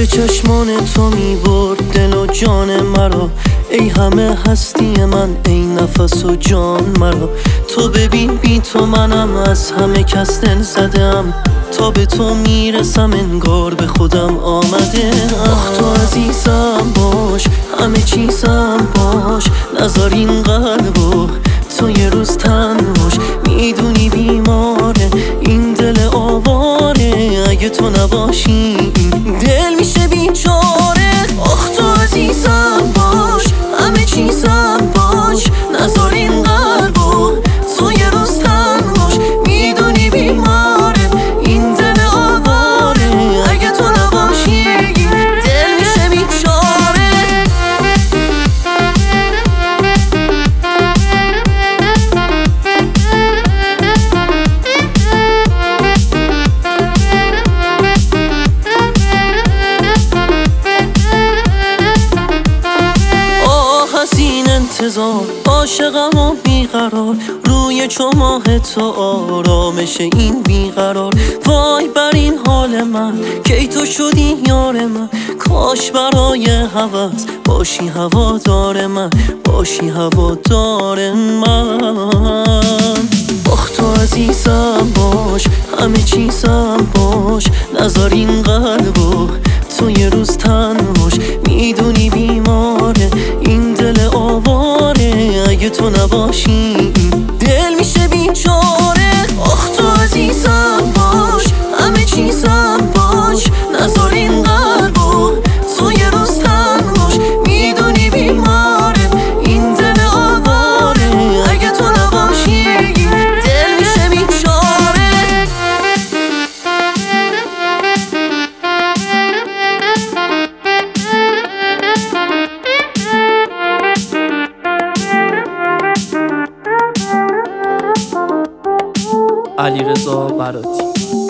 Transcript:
چشمان تو میبرد دل و جان مرا، ای همه هستی من، ای نفس و جان مرا. تو ببین بی تو منم از همه کس دل زدم، تا به تو میرسم انگار به خودم آمده. آخ تو عزیزم باش، همه چیزم باش، نذار این قلبو تو یه روز تنهاش. میدونی بیماره این دل آواره، اگه تو نباشی دل میشه بیچاره. آخ تو عزیزم باش، همه چیزم باش، نذار این قلبو تو یه روز تنهاش. میدونی بیماره این دل آواره، اگه تو نباشی دل میشه بیچاره. عاشقم و بیقرار، روی چماه تو آرامش این بیقرار. وای بر این حال من کی تو شدی یار من، کاش برای هوس باشی هوادار من، باشی هوادار من. آخ تو عزیزم باش، همه چیزم باش، نذار این قلبو تو یه روز تنهاش. میدونی بیماره این دل آواره، اگه تو نباشی دل میشه بیچاره. آخ تو عزیزم باش، همه چیزم باش، نذار این قلبو تو یه روز تنهاش. میدونی بیماره این دل آواره، اگه تو نباشی دل میشه بیچاره. علیرضا براتی.